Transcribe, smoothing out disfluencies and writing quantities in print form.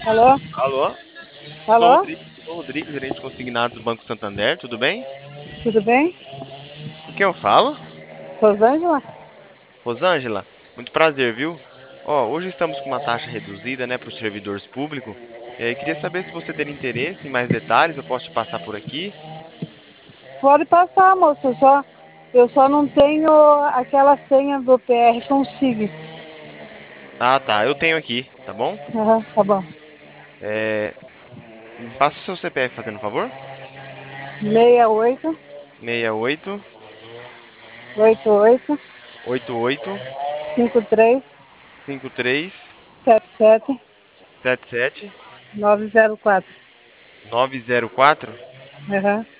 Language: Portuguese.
Alô? Alô? Sou o Alô? Rodrigo, gerente consignado do Banco Santander, tudo bem? Tudo bem? Com quem eu falo? Rosângela? Rosângela, muito prazer, viu? Ó, hoje estamos com uma taxa reduzida, né, para os servidores públicos. E aí, queria saber se você tem interesse em mais detalhes, eu posso te passar por aqui? Pode passar, moço. Eu só não tenho aquela senha do PR Consigo. Ah, tá, eu tenho aqui, tá bom? Aham, tá bom. É, me passa o seu CPF, fazendo um favor? 68 68 88 88 53 53 77 77 904. 904. Aham.